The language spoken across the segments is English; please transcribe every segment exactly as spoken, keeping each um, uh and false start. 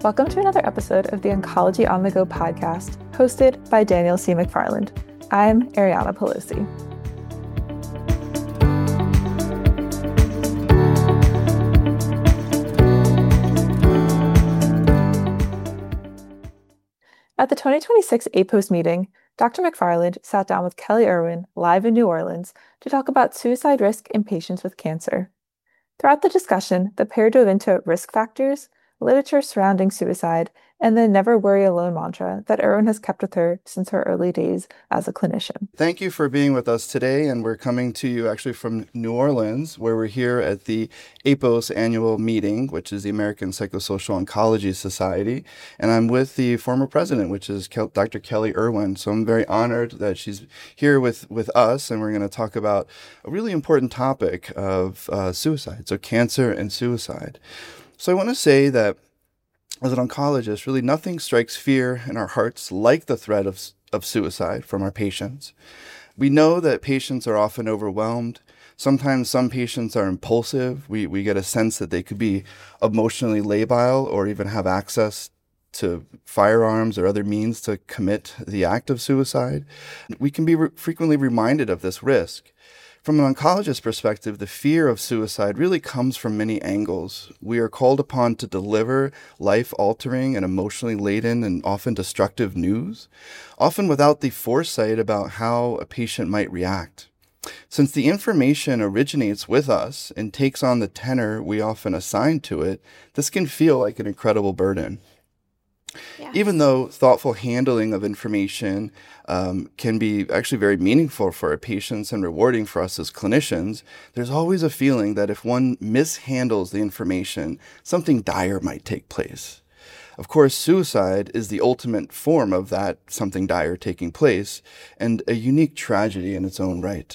Welcome to another episode of the Oncology on the Go podcast, hosted by Daniel C. McFarland. I'm Ariana Pelosi. At the twenty twenty-six A P O S meeting, Doctor McFarland sat down with Kelly Irwin live in New Orleans to talk about suicide risk in patients with cancer. Throughout the discussion, the pair dove into risk factors, literature surrounding suicide, and the never worry alone mantra that Irwin has kept with her since her early days as a clinician. Thank you for being with us today, and we're coming to you actually from New Orleans, where we're here at the A P O S annual meeting, which is the American Psychosocial Oncology Society, and I'm with the former president, which is Kel- Doctor Kelly Irwin. So I'm very honored that she's here with, with us, and we're going to talk about a really important topic of uh, suicide, so cancer and suicide. So I want to say that as an oncologist, really nothing strikes fear in our hearts like the threat of, of suicide from our patients. We know that patients are often overwhelmed. Sometimes some patients are impulsive. We, we get a sense that they could be emotionally labile or even have access to firearms or other means to commit the act of suicide. We can be re- frequently reminded of this risk. From an oncologist's perspective, the fear of suicide really comes from many angles. We are called upon to deliver life-altering and emotionally laden and often destructive news, often without the foresight about how a patient might react. Since the information originates with us and takes on the tenor we often assign to it, this can feel like an incredible burden. Yes. Even though thoughtful handling of information um, can be actually very meaningful for our patients and rewarding for us as clinicians, there's always a feeling that if one mishandles the information, something dire might take place. Of course, suicide is the ultimate form of that something dire taking place, and a unique tragedy in its own right.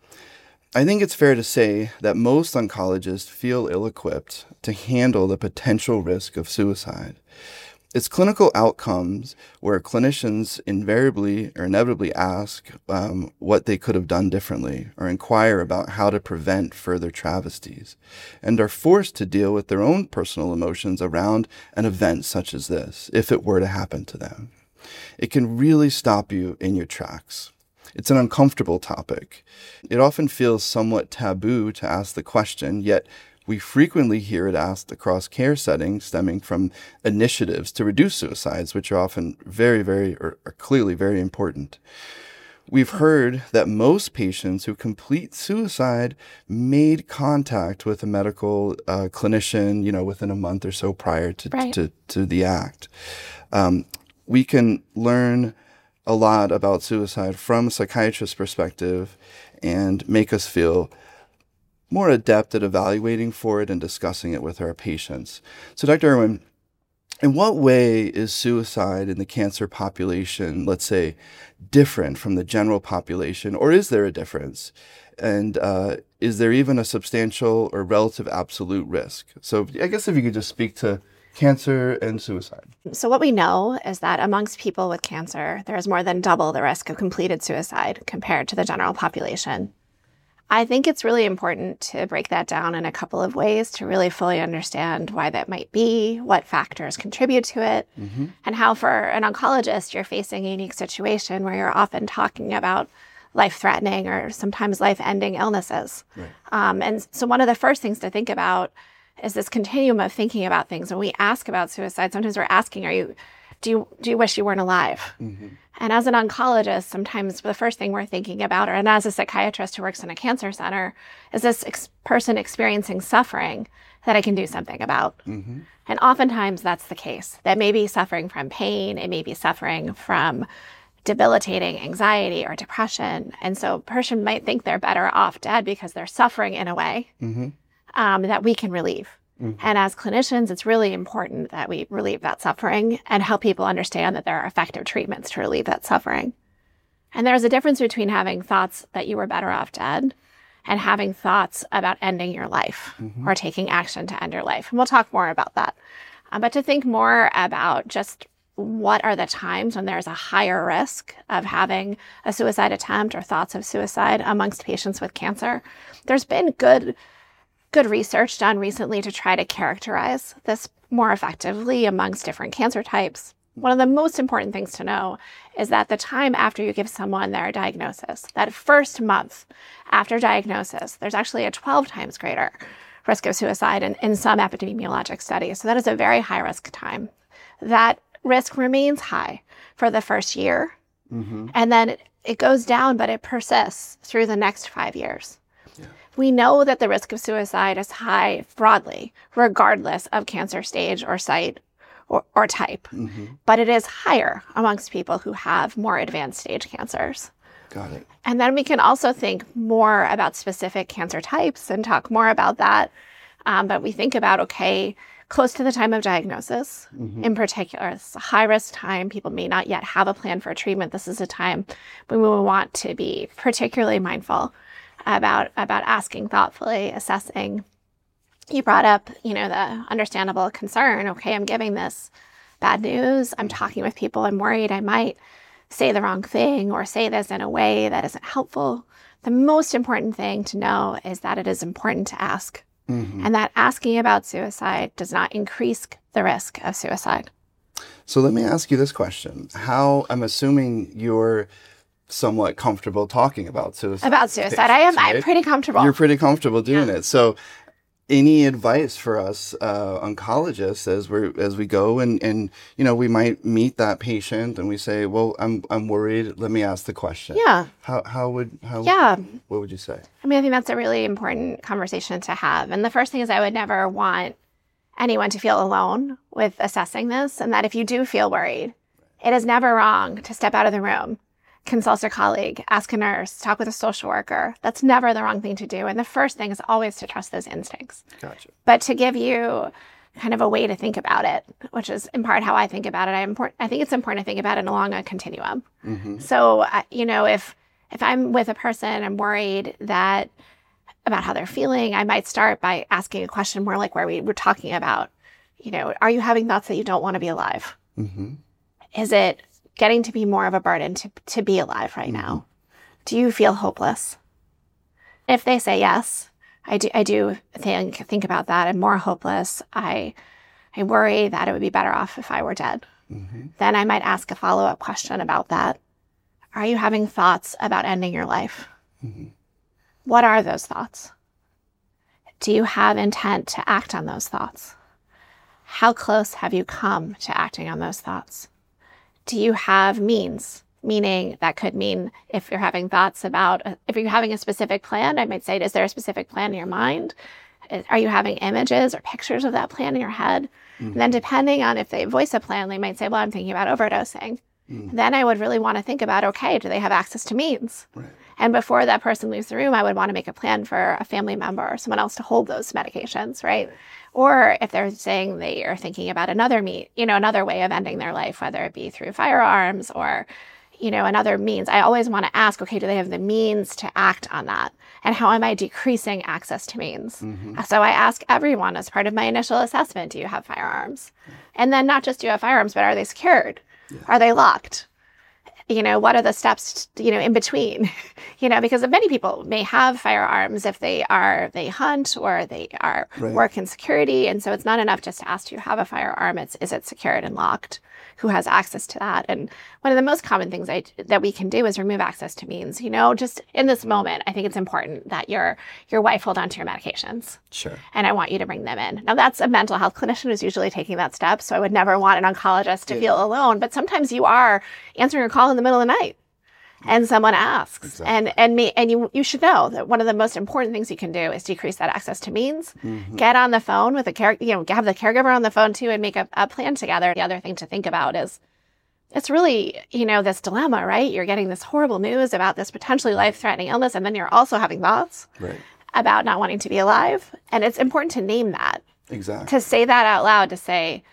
I think it's fair to say that most oncologists feel ill-equipped to handle the potential risk of suicide. It's clinical outcomes where clinicians invariably or inevitably ask um, what they could have done differently or inquire about how to prevent further travesties and are forced to deal with their own personal emotions around an event such as this, if it were to happen to them. It can really stop you in your tracks. It's an uncomfortable topic. It often feels somewhat taboo to ask the question, yet we frequently hear it asked across care settings stemming from initiatives to reduce suicides, which are often very, very, or are clearly very important. We've heard that most patients who complete suicide made contact with a medical uh, clinician, you know, within a month or so prior to, right. to, to the act. Um, we can learn a lot about suicide from a psychiatrist's perspective and make us feel more adept at evaluating for it and discussing it with our patients. So Doctor Irwin, in what way is suicide in the cancer population, let's say, different from the general population, or is there a difference? And uh, is there even a substantial or relative absolute risk? So I guess if you could just speak to cancer and suicide. So what we know is that amongst people with cancer, there is more than double the risk of completed suicide compared to the general population. I think it's really important to break that down in a couple of ways to really fully understand why that might be, what factors contribute to it, mm-hmm. and how for an oncologist, you're facing a unique situation where you're often talking about life-threatening or sometimes life-ending illnesses. Right. Um, and so one of the first things to think about is this continuum of thinking about things. When we ask about suicide, sometimes we're asking, are you, do you, do you wish you weren't alive? Mm-hmm. And as an oncologist, sometimes the first thing we're thinking about, or and as a psychiatrist who works in a cancer center, is this ex- person experiencing suffering that I can do something about. Mm-hmm. And oftentimes that's the case. That may be suffering from pain. It may be suffering from debilitating anxiety or depression. And so a person might think they're better off dead because they're suffering in a way mm-hmm. um, that we can relieve. Mm-hmm. And as clinicians, it's really important that we relieve that suffering and help people understand that there are effective treatments to relieve that suffering. And there's a difference between having thoughts that you were better off dead and having thoughts about ending your life mm-hmm. or taking action to end your life. And we'll talk more about that. Uh, but to think more about just what are the times when there's a higher risk of having a suicide attempt or thoughts of suicide amongst patients with cancer, there's been good Good research done recently to try to characterize this more effectively amongst different cancer types. One of the most important things to know is that the time after you give someone their diagnosis, that first month after diagnosis, there's actually a twelve times greater risk of suicide in, in some epidemiologic studies. So that is a very high risk time. That risk remains high for the first year, mm-hmm. and then it, it goes down, but it persists through the next five years. Yeah. We know that the risk of suicide is high broadly, regardless of cancer stage or site or, or type, mm-hmm. but it is higher amongst people who have more advanced stage cancers. Got it. And then we can also think more about specific cancer types and talk more about that. Um, but we think about, okay, close to the time of diagnosis, mm-hmm. in particular, it's a high-risk time. People may not yet have a plan for treatment. This is a time when we will want to be particularly mindful about, about asking thoughtfully, assessing. You brought up, you know, the understandable concern. Okay, I'm giving this bad news. I'm talking with people. I'm worried I might say the wrong thing or say this in a way that isn't helpful. The most important thing to know is that it is important to ask, mm-hmm. and that asking about suicide does not increase the risk of suicide. So let me ask you this question. How, I'm assuming you're somewhat comfortable talking about suicide. About suicide. I am. Right? I'm pretty comfortable. You're pretty comfortable doing yeah. it. So any advice for us uh, oncologists as we as we go and, and you know we might meet that patient and we say, well, I'm I'm worried. Let me ask the question. Yeah. How how would how yeah. What would you say? I mean, I think that's a really important conversation to have. And the first thing is I would never want anyone to feel alone with assessing this, and that if you do feel worried, it is never wrong to step out of the room, consult a colleague, ask a nurse, talk with a social worker. That's never the wrong thing to do. And the first thing is always to trust those instincts. Gotcha. But to give you kind of a way to think about it, which is in part how I think about it, I, import- I think it's important to think about it along a continuum. Mm-hmm. So, uh, you know, if if I'm with a person, I'm worried that about how they're feeling, I might start by asking a question more like where we were talking about, you know, are you having thoughts that you don't want to be alive? Mm-hmm. Is it getting to be more of a burden to, to be alive right mm-hmm. now? Do you feel hopeless? If they say yes, I do I do think think about that. I'm more hopeless. I I worry that it would be better off if I were dead. Mm-hmm. Then I might ask a follow-up question about that. Are you having thoughts about ending your life? Mm-hmm. What are those thoughts? Do you have intent to act on those thoughts? How close have you come to acting on those thoughts? Do you have means? Meaning that could mean if you're having thoughts about, if you're having a specific plan, I might say, is there a specific plan in your mind? Are you having images or pictures of that plan in your head? Mm-hmm. And then depending on if they voice a plan, they might say, well, I'm thinking about overdosing. Mm-hmm. Then I would really want to think about, okay, do they have access to means? Right. And before that person leaves the room, I would want to make a plan for a family member or someone else to hold those medications, right? right. Or if they're saying they are thinking about another me, you know, another way of ending their life, whether it be through firearms or, you know, another means, I always want to ask, okay, do they have the means to act on that? And how am I decreasing access to means? Mm-hmm. So I ask everyone as part of my initial assessment, do you have firearms? Yeah. And then not just do you have firearms, but are they secured? Yeah. Are they locked? You know, what are the steps, you know, in between, you know, because many people may have firearms if they are, they hunt or they are right. work in security. And so it's not enough just to ask, do you have a firearm? It's, is it secured and locked? Who has access to that? And one of the most common things I, that we can do is remove access to means, you know, just in this moment, I think it's important that your, your wife hold on to your medications. Sure. And I want you to bring them in. Now that's a mental health clinician who's usually taking that step. So I would never want an oncologist to yeah. feel alone, but sometimes you are answering a call in the middle of the night and someone asks exactly. and, and me, and you, you should know that one of the most important things you can do is decrease that access to means, mm-hmm. get on the phone with the care, you know, have the caregiver on the phone too and make a, a plan together. The other thing to think about is it's really, you know, this dilemma, right? You're getting this horrible news about this potentially life-threatening illness, and then you're also having thoughts right. about not wanting to be alive. And it's important to name that. Exactly. To say that out loud, to say,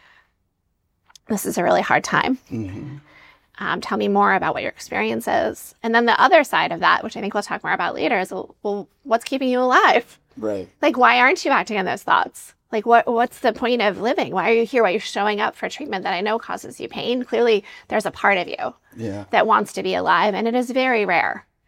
this is a really hard time. Mm-hmm. Um, tell me more about what your experience is. And then the other side of that, which I think we'll talk more about later, is, well, what's keeping you alive? Right. Like, why aren't you acting on those thoughts? Like, what what's the point of living? Why are you here? Why are you showing up for treatment that I know causes you pain? Clearly, there's a part of you yeah. that wants to be alive, and it is very rare.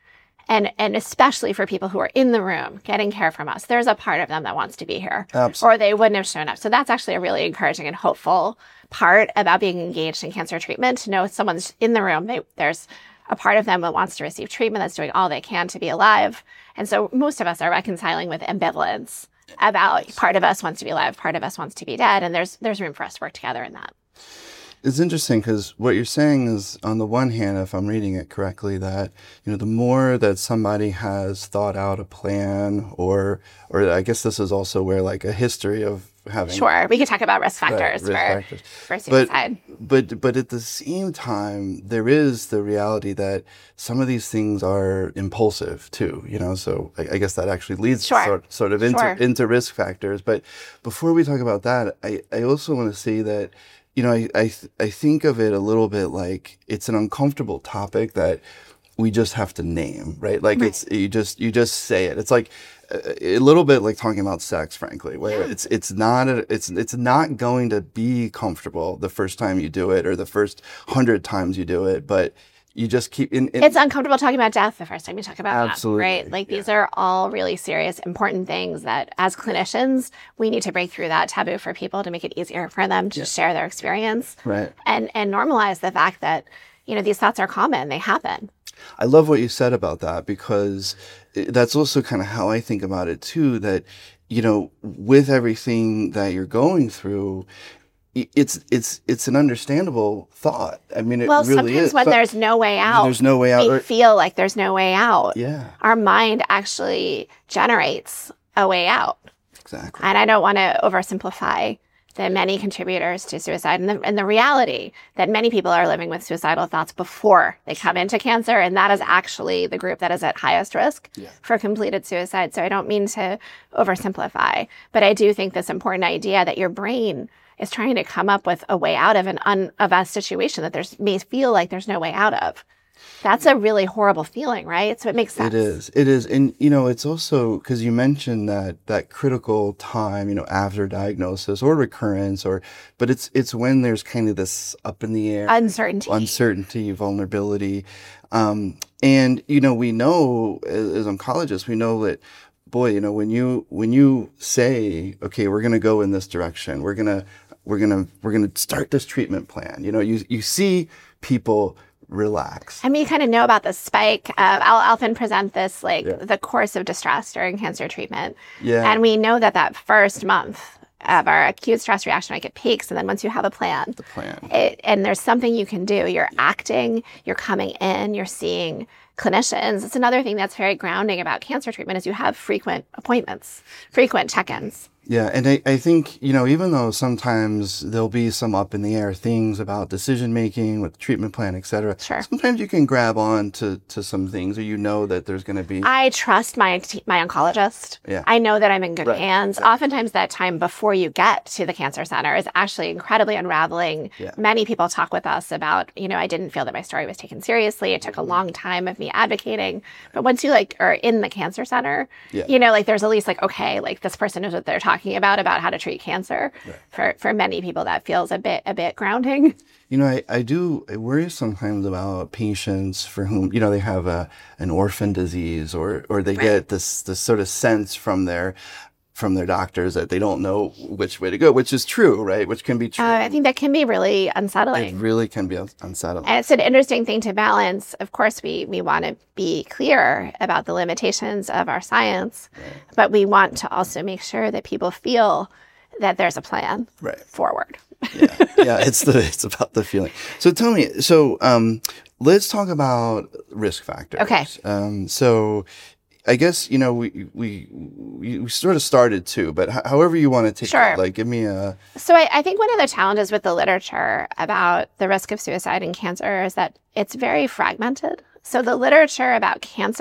And, and especially for people who are in the room getting care from us, there's a part of them that wants to be here. Absolutely. Or they wouldn't have shown up. So that's actually a really encouraging and hopeful part about being engaged in cancer treatment, to know someone's in the room. They, there's a part of them that wants to receive treatment, that's doing all they can to be alive. And so most of us are reconciling with ambivalence about part of us wants to be alive, part of us wants to be dead. And there's there's room for us to work together in that. It's interesting because what you're saying is, on the one hand, if I'm reading it correctly, that, you know, the more that somebody has thought out a plan, or, or I guess this is also where like a history of having. Sure, we could talk about risk factors, right, risk for, factors. for suicide. But, but, but at the same time, there is the reality that some of these things are impulsive too, you know, so I, I guess that actually leads Sure. sort, sort of into, Sure. into risk factors. But before we talk about that, I, I also want to say that, you know, I, I, th- I think of it a little bit like it's an uncomfortable topic that we just have to name, right? Like Right. it's, you just, you just say it. It's like a, a little bit like talking about sex, frankly, where Yeah. it's, it's not, a, it's, it's not going to be comfortable the first time you do it or the first hundred times you do it, but you just keep in, in It's uncomfortable talking about death the first time you talk about Absolutely, that, right? Like yeah. these are all really serious, important things that as clinicians, we need to break through that taboo for people to make it easier for them to share their experience right. and, and normalize the fact that, you know, these thoughts are common, they happen. I love what you said about that, because it- that's also kind of how I think about it too, that, you know, with everything that you're going through, i- it's it's it's an understandable thought. I mean, it Well, really sometimes is. when But there's no way out, there's no way out. we or- feel like there's no way out. yeah, Our mind actually generates a way out. exactly. And I don't want to oversimplify the many contributors to suicide and the, and the reality that many people are living with suicidal thoughts before they come into cancer. And that is actually the group that is at highest risk Yeah. for completed suicide. So I don't mean to oversimplify, but I do think this important idea that your brain is trying to come up with a way out of an un, of a situation that there's may feel like there's no way out of. That's a really horrible feeling, right? So it makes sense. It is. It is. And, you know, it's also because you mentioned that that critical time, you know, after diagnosis or recurrence, or, but it's, it's when there's kind of this up in the air Uncertainty. uncertainty, vulnerability. Um, and, you know, we know as, as oncologists, we know that, boy, you know, when you, when you say, okay, we're going to go in this direction, we're going to, we're going to, we're going to start this treatment plan, you know, you, you see people relax. And we kind of know about the spike. Uh, I'll often present this like Yeah. the course of distress during cancer treatment. Yeah. And we know that that first month of our acute stress reaction, like it peaks. And then once you have a plan, the plan. it, and there's something you can do, you're acting, you're coming in, you're seeing clinicians. It's another thing that's very grounding about cancer treatment is you have frequent appointments, frequent check-ins. Yeah, and I, I think, you know, even though sometimes there'll be some up in the air things about decision making with treatment plan, et cetera, Sure. sometimes you can grab on to, to some things, or you know that there's going to be. I trust my t- my oncologist. Yeah. I know that I'm in good Right, hands. Oftentimes, that time before you get to the cancer center is actually incredibly unraveling. Yeah. Many people talk with us about, you know, I didn't feel that my story was taken seriously. It took a long time of me advocating, but once you like are in the cancer center, Yeah. you know, like there's at least like okay, like this person knows what they're talking about about how to treat cancer. Right. For for many people, that feels a bit a bit grounding. You know, I, I do I worry sometimes about patients for whom, you know, they have a an orphan disease, or or they Right. get this this sort of sense from their from their doctors that they don't know which way to go, which is true, right? Which can be true. Uh, I think that can be really It unsettling. really can be un- unsettling. And it's an interesting thing to balance. Of course, we, we want to be clear about the limitations of our science, but we want to also make sure that people feel that there's a plan Right. forward. yeah, yeah, it's the it's about the feeling. So tell me, so um, let's talk about risk factors. Okay. Um, so I guess you know we we we, we sort of started too, but h- however you want to take Sure. it, like give me a So I, I think one of the challenges with the literature about the risk of suicide and cancer is that it's very fragmented. So the literature about cancer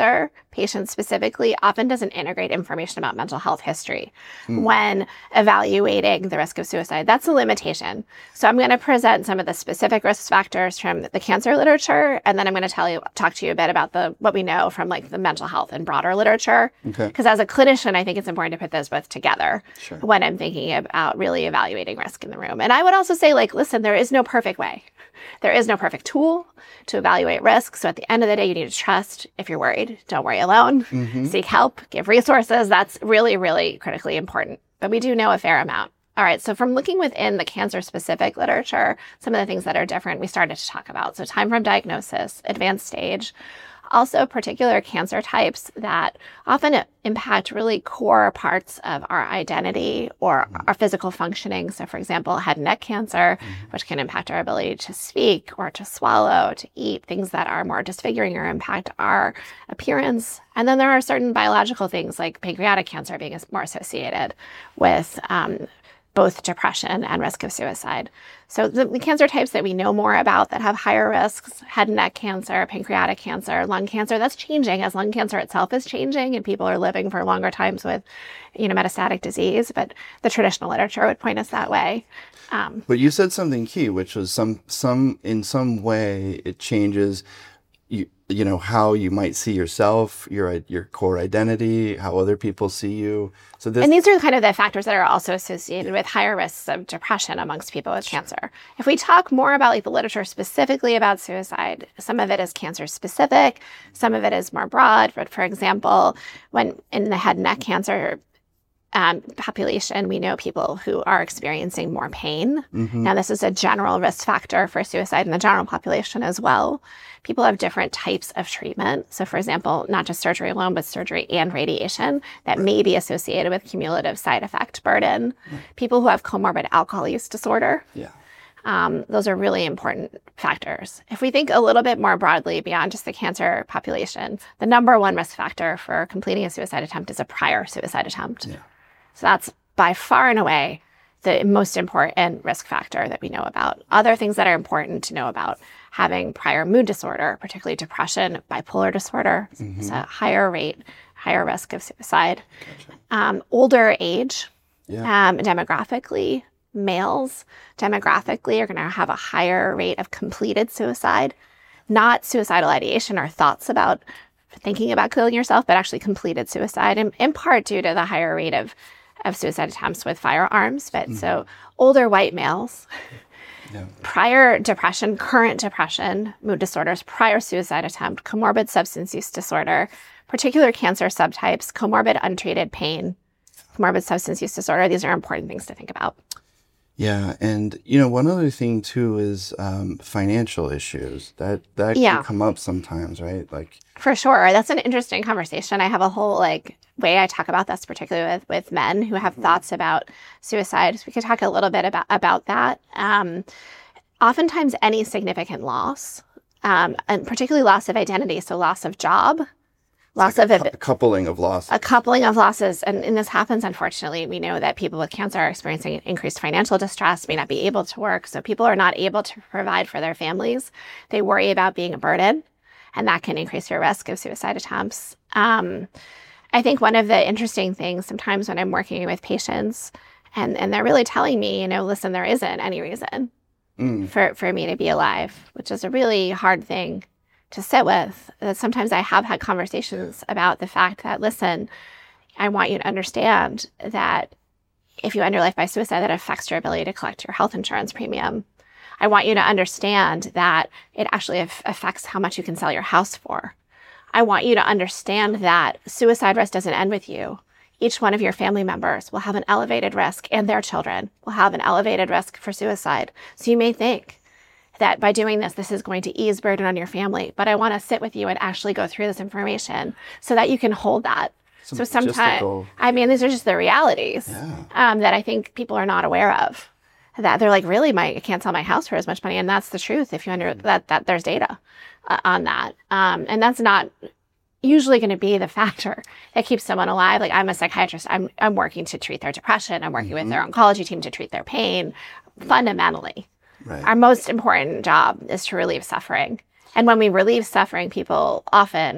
patients specifically often doesn't integrate information about mental health history mm. when evaluating the risk of suicide. That's a limitation. So I'm going to present some of the specific risk factors from the cancer literature, and then I'm going to tell you, talk to you a bit about the what we know from like the mental health and broader literature. Because okay. as a clinician, I think it's important to put those both together sure. when I'm thinking about really evaluating risk in the room. And I would also say, like, listen, there is no perfect way. There is no perfect tool to evaluate risk. So at the end of the day, you need to trust. If you're worried, don't worry alone. Mm-hmm. Seek help, give resources. That's really, really critically important. But we do know a fair amount. All right, so from looking within the cancer-specific literature, some of the things that are different, we started to talk about. So time from diagnosis, advanced stage, also particular cancer types that often impact really core parts of our identity or our physical functioning. So for example, head and neck cancer, which can impact our ability to speak or to swallow, to eat, things that are more disfiguring or impact our appearance. And then there are certain biological things like pancreatic cancer being more associated with um, both depression and risk of suicide. So the, the cancer types that we know more about that have higher risks, head and neck cancer, pancreatic cancer, lung cancer, that's changing as lung cancer itself is changing and people are living for longer times with, you know, metastatic disease. But the traditional literature would point us that way. Um, but you said something key, which was some, some, in some way it changes you, you know, how you might see yourself, your your core identity, how other people see you. So this, and these are kind of the factors that are also associated with higher risks of depression amongst people with cancer. If we talk more about like the literature specifically about suicide, some of it is cancer specific, some of it is more broad. But for example, when in the head and neck cancer Um, population, we know people who are experiencing more pain. Mm-hmm. Now, this is a general risk factor for suicide in the general population as well. People have different types of treatment. So, for example, not just surgery alone, but surgery and radiation that right. may be associated with cumulative side effect burden. Right. People who have comorbid alcohol use disorder. Yeah. Um, those are really important factors. If we think a little bit more broadly beyond just the cancer population, the number one risk factor for completing a suicide attempt is a prior suicide attempt. Yeah. So that's by far and away the most important risk factor that we know about. Other things that are important to know about: having prior mood disorder, particularly depression, bipolar disorder, mm-hmm. is a higher rate, higher risk of suicide. Gotcha. Um, older age, yeah. um, demographically, males demographically are going to have a higher rate of completed suicide, not suicidal ideation or thoughts about thinking about killing yourself, but actually completed suicide, in, in part due to the higher rate of of suicide attempts with firearms. But mm-hmm. so older white males, yeah. prior depression, current depression, mood disorders, prior suicide attempt, comorbid substance use disorder, particular cancer subtypes, comorbid untreated pain, comorbid substance use disorder. These are important things to think about. Yeah, and you know, one other thing too is um, financial issues that that yeah. can come up sometimes, right? Like for sure, that's an interesting conversation. I have a whole like way I talk about this, particularly with with men who have mm-hmm. thoughts about suicide. So we could talk a little bit about about that. Um, oftentimes, any significant loss, um, and particularly loss of identity, so loss of job. Loss like of a, a coupling of losses. A coupling of losses. And, and this happens, unfortunately. We know that people with cancer are experiencing increased financial distress, may not be able to work. So people are not able to provide for their families. They worry about being a burden, and that can increase your risk of suicide attempts. Um, I think one of the interesting things sometimes when I'm working with patients and, and they're really telling me, you know, listen, there isn't any reason mm. for, for me to be alive, which is a really hard thing to sit with. That sometimes I have had conversations about the fact that, listen, I want you to understand that if you end your life by suicide, that affects your ability to collect your health insurance premium. I want you to understand that it actually af- affects how much you can sell your house for. I want you to understand that suicide risk doesn't end with you. Each one of your family members will have an elevated risk, and their children will have an elevated risk for suicide. So you may think that by doing this, this is going to ease burden on your family. But I want to sit with you and actually go through this information so that you can hold that. Some so sometimes, I mean, these are just the realities yeah. um, that I think people are not aware of. That they're like, really, my I can't sell my house for as much money. And that's the truth. If you under that, that there's data uh, on that. Um, and that's not usually going to be the factor that keeps someone alive. Like I'm a psychiatrist. I'm, I'm working to treat their depression. I'm working mm-hmm. with their oncology team to treat their pain. Fundamentally. Right. Our most important job is to relieve suffering. And when we relieve suffering, people often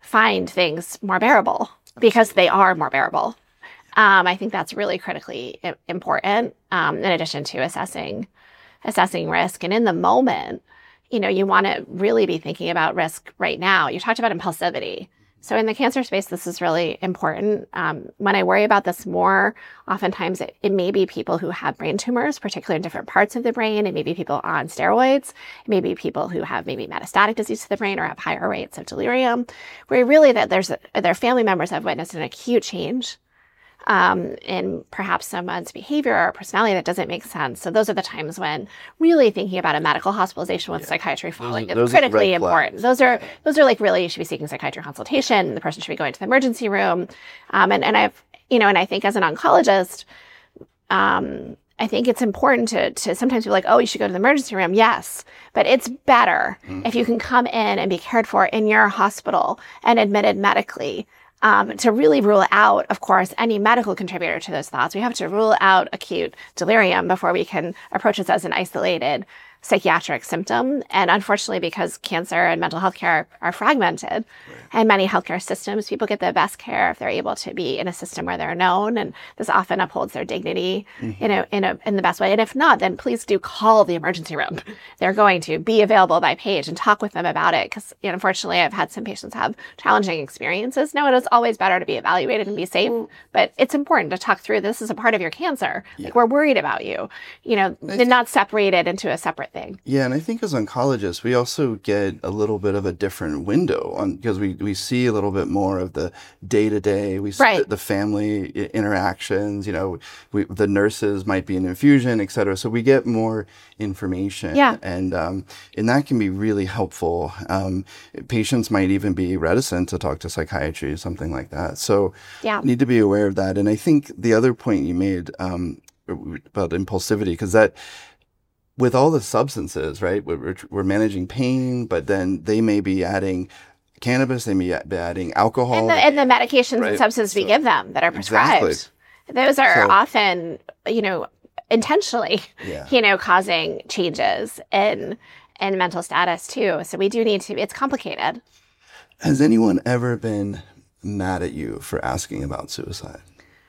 find things more bearable because they are more bearable. Um, I think that's really critically I- important, um, in addition to assessing assessing risk. And in the moment, you know, you want to really be thinking about risk right now. You talked about impulsivity. So in the cancer space, this is really important. Um, when I worry about this more, oftentimes it, it may be people who have brain tumors, particularly in different parts of the brain. It may be people on steroids. It may be people who have maybe metastatic disease to the brain or have higher rates of delirium, where really that there's a, their family members have witnessed an acute change um, in perhaps someone's behavior or personality that doesn't make sense. So those are the times when really thinking about a medical hospitalization with yeah. psychiatry following is critically important. Those are those are like really you should be seeking psychiatry consultation. The person should be going to the emergency room. Um, and, and I've, you know, and I think as an oncologist, um, I think it's important to, to sometimes be like, oh, you should go to the emergency room. Yes, but it's better mm-hmm. if you can come in and be cared for in your hospital and admitted medically. Um, to really rule out, of course, any medical contributor to those thoughts. We have to rule out acute delirium before we can approach this as an isolated psychiatric symptom. And unfortunately, because cancer and mental health care are fragmented, right. and many healthcare systems, people get the best care if they're able to be in a system where they're known, and this often upholds their dignity mm-hmm. in a, in a, in the best way. And if not, then please do call the emergency room. They're going to be available by page and talk with them about it. Because you know, unfortunately, I've had some patients have challenging experiences. No, it is always better to be evaluated and be safe, but it's important to talk through this is a part of your cancer. Yeah. Like we're worried about you, you know, th- not separated into a separate thing. Yeah, and I think as oncologists, we also get a little bit of a different window on because we, we see a little bit more of the day to day. We see right. the, the family interactions. You know, we, the nurses might be an infusion, et cetera. So we get more information. Yeah, and um, and that can be really helpful. Um, patients might even be reticent to talk to psychiatry or something like that. So yeah, need to be aware of that. And I think the other point you made um, about impulsivity, because that. With all the substances, right, we're, we're managing pain, but then they may be adding cannabis, they may be adding alcohol. And the, and the medications right? and substances so, we give them that are prescribed. Exactly. Those are so, often, you know, intentionally, yeah. you know, causing changes in, in mental status too. So we do need to, it's complicated. Has anyone ever been mad at you for asking about suicide?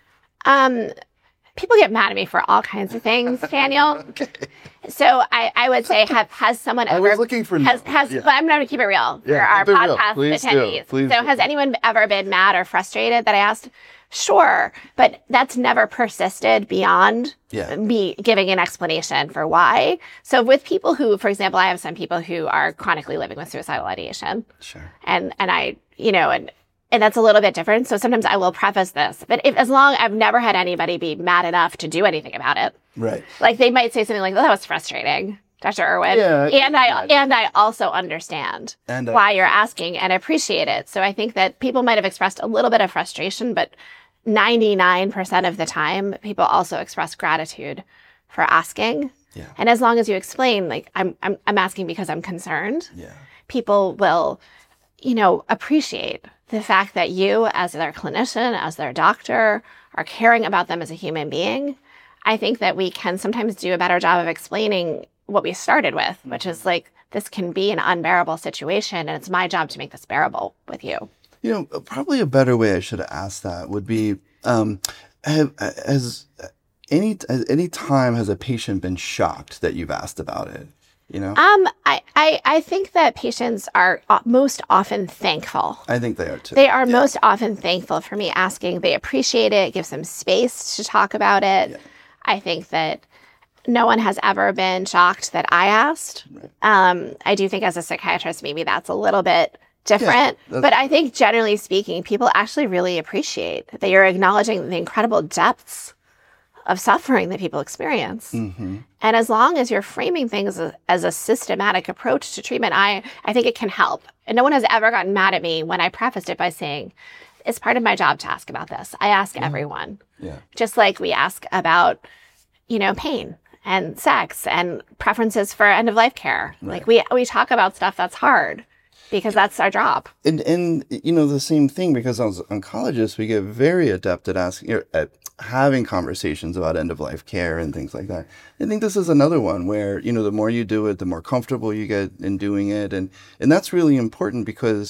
Um, People get mad at me for all kinds of things, Daniel. okay. So I, I would say, have has someone ever... I was looking for... Has, has, yeah. But I'm going to keep it real for yeah, our podcast Please attendees. Do. Please so do. Has anyone ever been mad or frustrated that I asked? Sure, but that's never persisted beyond yeah. me giving an explanation for why. So with people who, for example, I have some people who are chronically living with suicidal ideation. Sure. And, and I, you know... and. And that's a little bit different. So sometimes I will preface this, but if, as long I've never had anybody be mad enough to do anything about it. Right. Like they might say something like, "Oh, that was frustrating, Doctor Irwin." Yeah. And I yeah. and I also understand and, uh, why you're asking and appreciate it. So I think that people might have expressed a little bit of frustration, but ninety-nine percent of the time, people also express gratitude for asking. Yeah. And as long as you explain, like I'm I'm I'm asking because I'm concerned. Yeah. People will, you know, appreciate the fact that you, as their clinician, as their doctor, are caring about them as a human being. I think that we can sometimes do a better job of explaining what we started with, which is like, this can be an unbearable situation, and it's my job to make this bearable with you. You know, probably a better way I should have asked that would be, um, have, has any, any time has a patient been shocked that you've asked about it? You know? Um, I, I, I think that patients are most often thankful. I think they are too. They are yeah. most often thankful for me asking. They appreciate it. It gives them space to talk about it. Yeah. I think that no one has ever been shocked that I asked. Right. Um, I do think as a psychiatrist, maybe that's a little bit different. Yeah, but I think generally speaking, people actually really appreciate that you're acknowledging the incredible depths of suffering that people experience. Mm-hmm. And as long as you're framing things as, as a systematic approach to treatment, I, I think it can help. And no one has ever gotten mad at me when I prefaced it by saying, it's part of my job to ask about this. I ask yeah. everyone. Yeah. Just like we ask about, you know, pain and sex and preferences for end-of-life care. Right. Like we we talk about stuff that's hard because that's our job. And, and you know, the same thing, because as oncologists, we get very adept at asking, at having conversations about end-of-life care and things like that. I think this is another one where, you know, the more you do it, the more comfortable you get in doing it. And, and that's really important because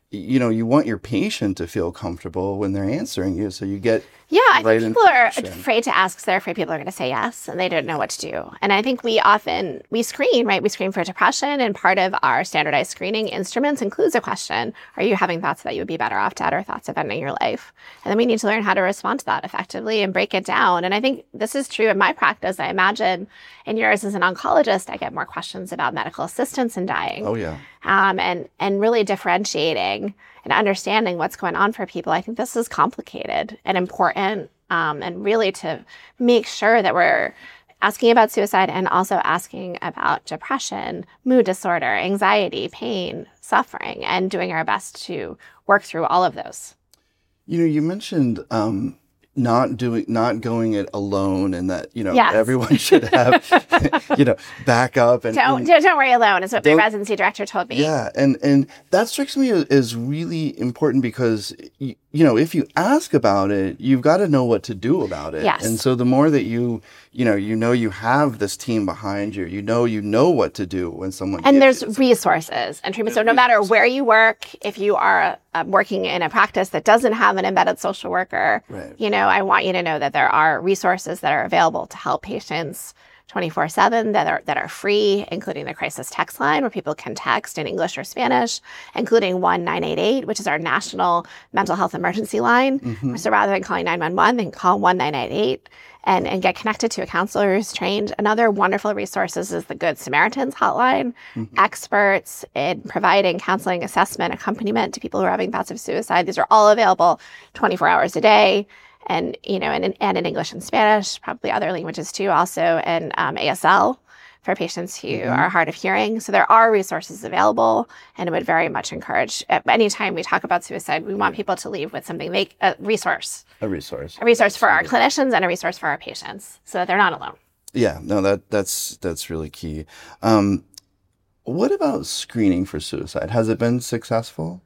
you know, you want your patient to feel comfortable when they're answering you. So you get Yeah, I right think people are information. afraid to ask because they're afraid people are going to say yes and they don't know what to do. And I think we often, we screen, right? We screen for depression, and part of our standardized screening instruments includes a question. Are you having thoughts that you would be better off dead or thoughts of ending your life? And then we need to learn how to respond to that effectively and break it down. And I think this is true in my practice. I imagine in yours as an oncologist, I get more questions about medical assistance in dying. Oh, yeah. Um, and, and really differentiating and understanding what's going on for people. I think this is complicated and important, um, and really to make sure that we're asking about suicide and also asking about depression, mood disorder, anxiety, pain, suffering, and doing our best to work through all of those. You know, you mentioned um, not doing, not going it alone, and that, you know, Yes. everyone should have, you know, backup. And, Don't, and don't don't worry alone is what my don't- residency director told me. yeah, and and that strikes me as, as really important because you, you know, if you ask about it, you've got to know what to do about it. Yes. And so the more that you, you know, you know, you have this team behind you, you know, you know what to do when someone And gives there's you- resources and treatment. So no matter where you work, if you are uh, working in a practice that doesn't have an embedded social worker, Right. you know, I want you to know that there are resources that are available to help patients twenty-four seven that are that are free, including the crisis text line where people can text in English or Spanish, including one nine eight eight, which is our national mental health emergency line. Mm-hmm. So rather than calling nine one one, they can call one nine eight eight and, and get connected to a counselor who's trained. Another wonderful resource is the Good Samaritans hotline, Mm-hmm. experts in providing counseling, assessment, accompaniment to people who are having thoughts of suicide. These are all available twenty-four hours a day. And, you know, and, in- and in English and Spanish, probably other languages too, also, and um, A S L for patients who Mhm. are hard of hearing. So there are resources available, and I would very much encourage, at any time we talk about suicide, we want people to leave with something, they, a resource, a resource. a resource for our clinicians and a resource for our patients so that they're not alone. Yeah, no, that that's that's really key. Um, what about screening for suicide? Has it been successful?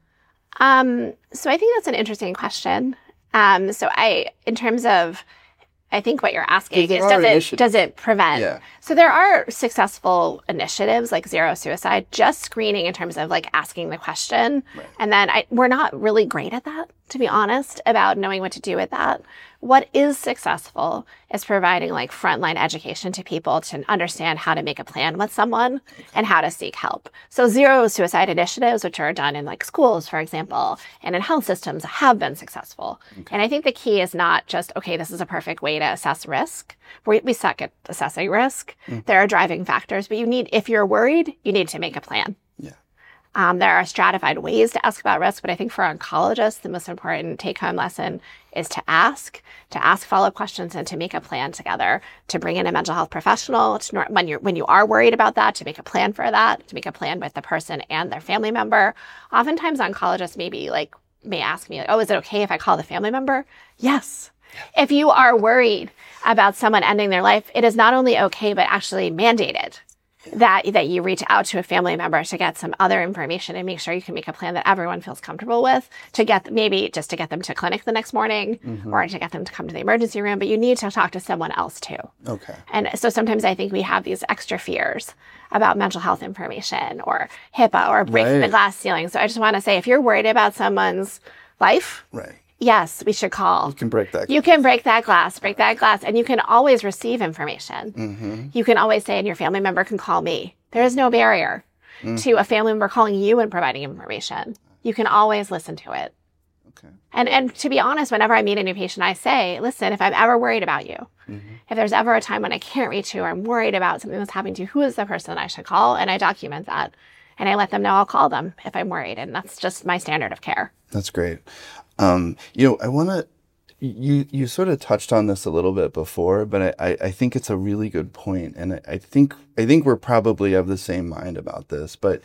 Um, so I think that's an interesting question. Um, so I, in terms of, I think what you're asking There is, are does it, initiatives. does it prevent? Yeah. So there are successful initiatives like Zero Suicide, just screening in terms of like asking the question. Right. And then I, we're not really great at that, to be honest, about knowing what to do with that. What is successful is providing like frontline education to people to understand how to make a plan with someone and how to seek help. So Zero Suicide initiatives, which are done in like schools, for example, and in health systems, have been successful. And I think the key is not just, okay, this is a perfect way to assess risk. We, we suck at assessing risk. There are driving factors, but you need, if you're worried, you need to make a plan. Yeah. Um, there are stratified ways to ask about risk, but I think for oncologists, the most important take-home lesson is to ask, to ask follow-up questions, and to make a plan together. To bring in a mental health professional to, nor- when you're when you are worried about that, to make a plan for that, to make a plan with the person and their family member. Oftentimes, oncologists maybe like may ask me, like, "Oh, is it okay if I call the family member?" Yes. If you are worried about someone ending their life, it is not only okay, but actually mandated that that you reach out to a family member to get some other information and make sure you can make a plan that everyone feels comfortable with, to get maybe just to get them to clinic the next morning Mhm. or to get them to come to the emergency room, but you need to talk to someone else too. Okay. And so sometimes I think we have these extra fears about mental health information or HIPAA or breaking the Right. glass ceiling. So I just want to say, if you're worried about someone's life, Right. yes, we should call. You can break that. You can break that glass, break that glass, and you can always receive information. Mm-hmm. You can always say, and your family member can call me. There is no barrier Mm. to a family member calling you and providing information. You can always listen to it. Okay. And and to be honest, whenever I meet a new patient, I say, listen, if I'm ever worried about you, Mm-hmm. if there's ever a time when I can't reach you or I'm worried about something that's happening to you, who is the person I should call? And I document that. And I let them know I'll call them if I'm worried. And that's just my standard of care. That's great. Um, you know, I want to. You you sort of touched on this a little bit before, but I, I, I think it's a really good point, and I, I think I think we're probably of the same mind about this. But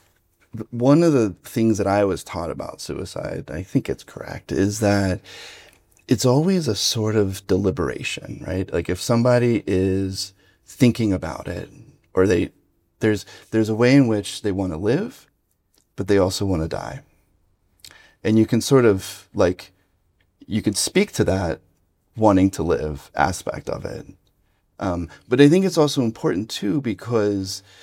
th- one of the things that I was taught about suicide, I think it's correct, is that it's always a sort of deliberation, right? Like if somebody is thinking about it, or they there's there's a way in which they want to live, but they also want to die. And you can sort of like, you could speak to that wanting to live aspect of it. Um, but I think it's also important too, because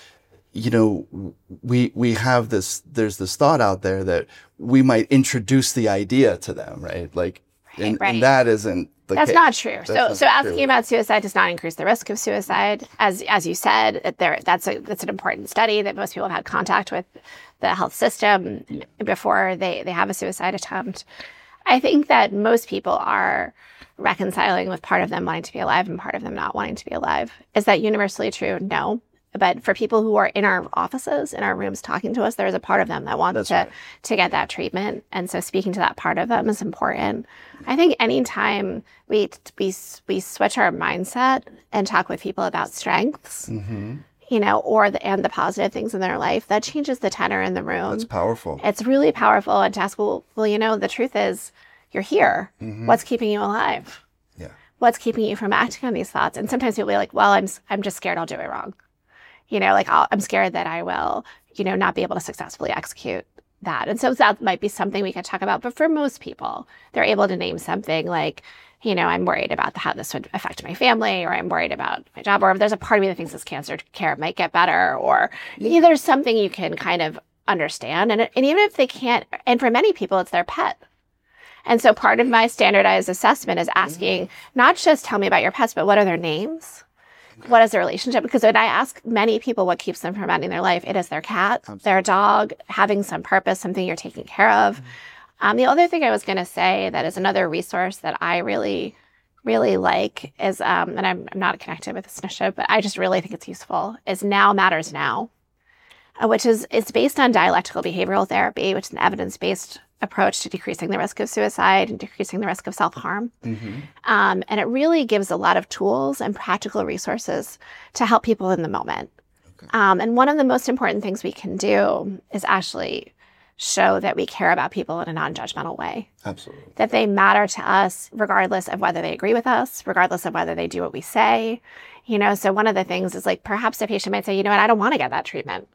you know, we we have this, there's this thought out there that we might introduce the idea to them, right? Like, Right, and, right. and that isn't the That's case. not true. That's so, not so asking true. about suicide does not increase the risk of suicide. As as you said, it- there that's a that's an important study that most people have had contact with the health system Yeah. before they they have a suicide attempt. I think that most people are reconciling with part of them wanting to be alive and part of them not wanting to be alive. Is that universally true? No. But for people who are in our offices, in our rooms talking to us, there is a part of them that wants That's to, right. to get that treatment. And so speaking to that part of them is important. I think anytime we, we, we switch our mindset and talk with people about strengths, Mm-hmm. you know, or the, and the positive things in their life, that changes the tenor in the room. That's powerful. It's really powerful. And to ask, well, well, you know, the truth is you're here. Mhm. What's keeping you alive? Yeah. What's keeping you from acting on these thoughts? And sometimes people be like, well, I'm, s- I'm just scared I'll do it wrong. You know, like I'll, I'm scared that I will, you know, not be able to successfully execute that. And so that might be something we could talk about. But for most people, they're able to name something like, you know, I'm worried about the, how this would affect my family, or I'm worried about my job, or if there's a part of me that thinks this cancer care might get better, or yeah. there's something you can kind of understand. And, and even if they can't, and for many people, it's their pet. And so part of my standardized assessment is asking, not just tell me about your pets, but what are their names? What is their relationship? Because when I ask many people what keeps them from ending their life, it is their cat, Absolutely. Their dog, having some purpose, something you're taking care of. Mm-hmm. Um, the other thing I was going to say that is another resource that I really, really like is, um, and I'm, I'm not connected with this initiative, but I just really think it's useful, is Now Matters Now, uh, which is it's based on dialectical behavioral therapy, which is an evidence-based approach to decreasing the risk of suicide and decreasing the risk of self-harm. Mm-hmm. Um, and it really gives a lot of tools and practical resources to help people in the moment. Okay. Um, and one of the most important things we can do is actually show that we care about people in a non-judgmental way. Absolutely. That they matter to us regardless of whether they agree with us, regardless of whether they do what we say. You know, so one of the things is like perhaps a patient might say, you know what, I don't want to get that treatment.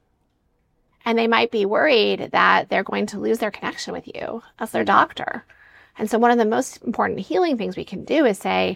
And they might be worried that they're going to lose their connection with you as their doctor. And so one of the most important healing things we can do is say,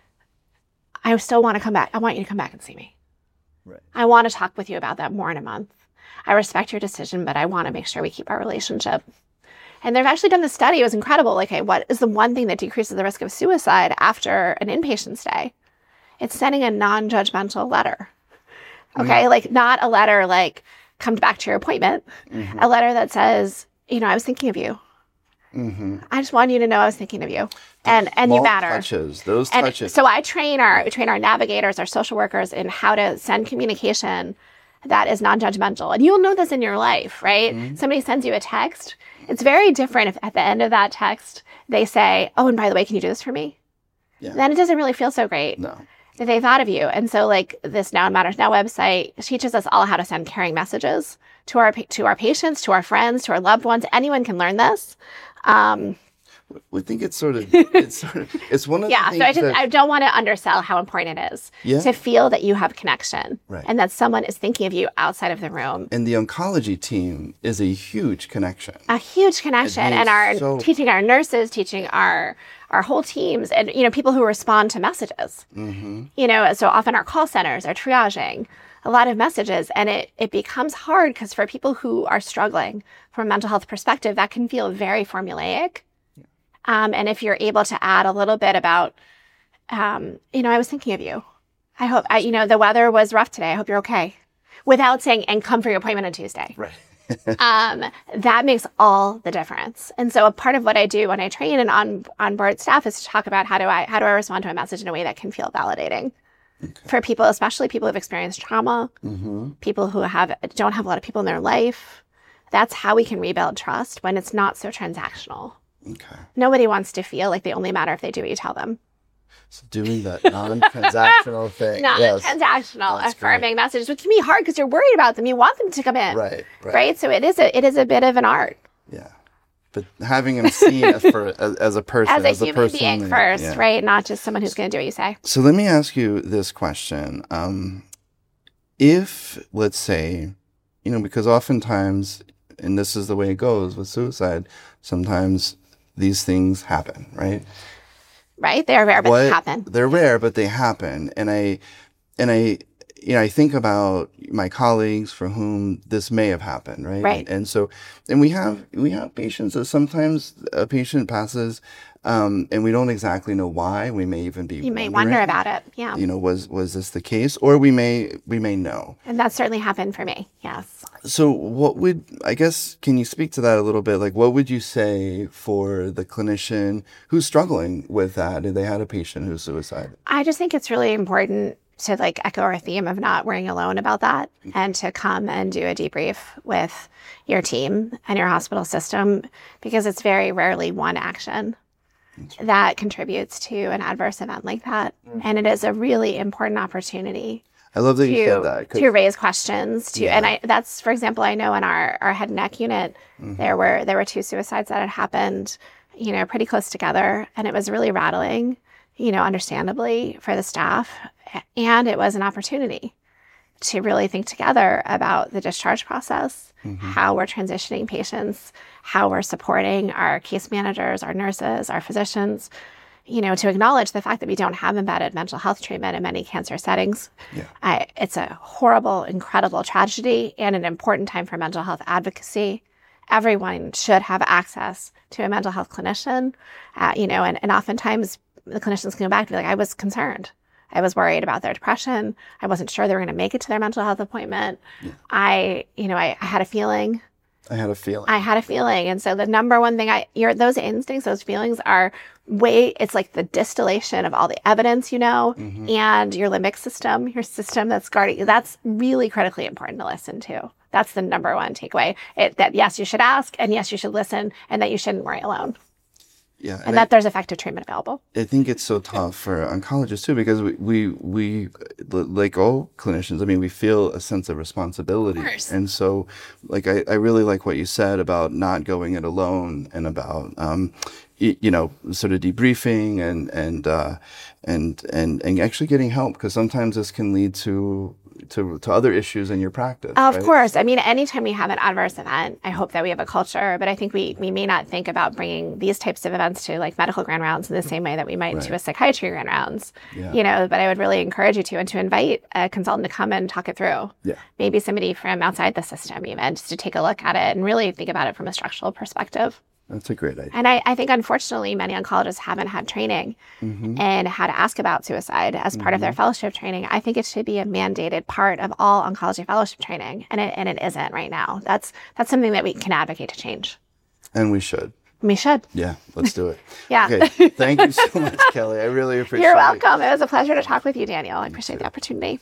I still want to come back. I want you to come back and see me. Right. I want to talk with you about that more in a month. I respect your decision, but I want to make sure we keep our relationship. And they've actually done this study. It was incredible. Like, okay, what is the one thing that decreases the risk of suicide after an inpatient stay? It's sending a non-judgmental letter. Okay, mm-hmm. Like not a letter like, come back to your appointment, mm-hmm. a letter that says, you know, I was thinking of you. Mm-hmm. I just want you to know I was thinking of you. And and you matter. Touches, those and touches. So I train our train our navigators, our social workers in how to send communication that is non-judgmental. And you'll know this in your life, right? Mm-hmm. Somebody sends you a text. It's very different if at the end of that text they say, oh, and by the way, can you do this for me? Yeah. Then it doesn't really feel so great. No. That they thought of you. And so like this Now Matters Now website teaches us all how to send caring messages to our to our patients, to our friends, to our loved ones. Anyone can learn this. Um, we think it's sort of, it's sort of, it's one of yeah, the things so I just, that, I don't want to undersell how important it is yeah. to feel that you have connection right. and that someone is thinking of you outside of the room. And the oncology team is a huge connection. A huge connection. And our so... teaching our nurses, teaching our our whole teams, and you know, people who respond to messages. Mm-hmm. You know, so often our call centers are triaging a lot of messages, and it it becomes hard because for people who are struggling from a mental health perspective, that can feel very formulaic. Yeah. Um, and if you're able to add a little bit about, um, you know, I was thinking of you. I hope, I, you know, the weather was rough today. I hope you're okay. Without saying, and come for your appointment on Tuesday. Right. um, that makes all the difference. And so a part of what I do when I train and on on board staff is to talk about how do I how do I respond to a message in a way that can feel validating okay. for people, especially people who've experienced trauma, mm-hmm. people who have don't have a lot of people in their life. That's how we can rebuild trust when it's not so transactional. Okay. Nobody wants to feel like they only matter if they do what you tell them. So doing that non-transactional thing. Non-transactional, yes. affirming great. messages, which can be hard because you're worried about them. You want them to come in. Right, right. Right? So it is a it is a bit of an art. Yeah. But having them seen as, for, as, as a person. As a as human a person, being first, yeah. right? Not just someone who's going to do what you say. So let me ask you this question. Um, if, let's say, you know, because oftentimes, and this is the way it goes with suicide, sometimes these things happen, right? Right? They're rare, but what, they happen. They're rare, but they happen. And I, and I, you know, I think about my colleagues for whom this may have happened, right? Right. And, and so, and we have we have patients that sometimes a patient passes, um, and we don't exactly know why. We may even be you may wonder about it. Yeah. You know, was was this the case, or we may we may know. And that certainly happened for me. Yes. So, what would I guess? Can you speak to that a little bit? Like, what would you say for the clinician who's struggling with that? If they had a patient who's suicidal? I just think it's really important to like echo our theme of not worrying alone about that, and to come and do a debrief with your team and your hospital system, because it's very rarely one action that contributes to an adverse event like that. Mm-hmm. And it is a really important opportunity. I love that to, you said that. To raise questions. To yeah. and I that's for example, I know in our, our head and neck unit, mm-hmm. there were there were two suicides that had happened, you know, pretty close together, and it was really rattling, you know, understandably for the staff. And it was an opportunity to really think together about the discharge process, mm-hmm. how we're transitioning patients, how we're supporting our case managers, our nurses, our physicians, you know, to acknowledge the fact that we don't have embedded mental health treatment in many cancer settings. Yeah. I, it's a horrible, incredible tragedy and an important time for mental health advocacy. Everyone should have access to a mental health clinician, uh, you know, and, and oftentimes the clinicians can go back to be like, I was concerned. I was worried about their depression. I wasn't sure they were going to make it to their mental health appointment. Yeah. I, you know, I, I had a feeling. I had a feeling. I had a feeling. And so the number one thing I, your, those instincts, those feelings are way, it's like the distillation of all the evidence, you know, mm-hmm. and your limbic system, your system that's guarding, that's really critically important to listen to. That's the number one takeaway. It, that yes, you should ask, and yes, you should listen, and that you shouldn't worry alone. Yeah, and, and that I, there's effective treatment available. I think it's so tough for oncologists too, because we, we, we like all clinicians, I mean, we feel a sense of responsibility. Of course. And so, like, I, I really like what you said about not going it alone, and about, um, you, you know, sort of debriefing and, and, uh, and, and, and actually getting help, because sometimes this can lead to, to, to other issues in your practice. Of right? course. I mean, anytime we have an adverse event, I hope that we have a culture, but I think we, we may not think about bringing these types of events to like medical grand rounds in the same way that we might right. to a psychiatry grand rounds, yeah. you know, but I would really encourage you to, and to invite a consultant to come and talk it through. Yeah. Maybe somebody from outside the system even, just to take a look at it and really think about it from a structural perspective. That's a great idea. And I, I think, unfortunately, many oncologists haven't had training mm-hmm. in how to ask about suicide as part mm-hmm. of their fellowship training. I think it should be a mandated part of all oncology fellowship training, and it and it isn't right now. That's that's something that we can advocate to change. And we should. We should. Yeah, let's do it. yeah. Okay. Thank you so much, Kelly. I really appreciate it. You're welcome. It was a pleasure to talk with you, Daniel. I appreciate the opportunity.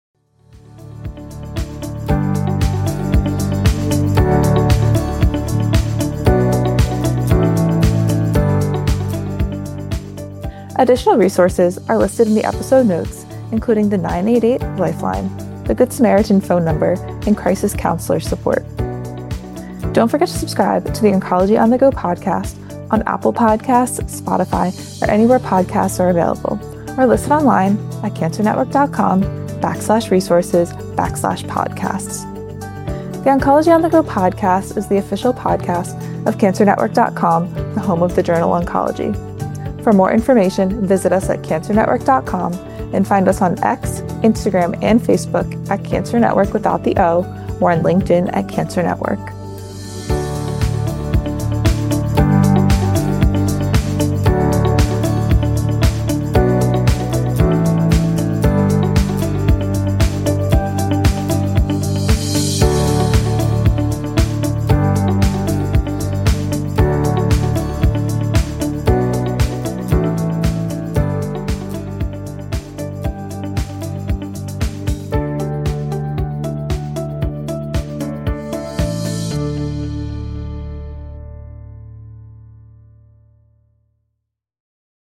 Additional resources are listed in the episode notes, including the nine eight eight Lifeline, the Good Samaritan phone number, and crisis counselor support. Don't forget to subscribe to the Oncology on the Go podcast on Apple Podcasts, Spotify, or anywhere podcasts are available, or listen online at cancernetwork.com backslash resources backslash podcasts. The Oncology on the Go podcast is the official podcast of cancer network dot com, the home of the journal Oncology. For more information, visit us at cancer network dot com and find us on X, Instagram, and Facebook at Cancer Network without the O, or on LinkedIn at Cancer Network.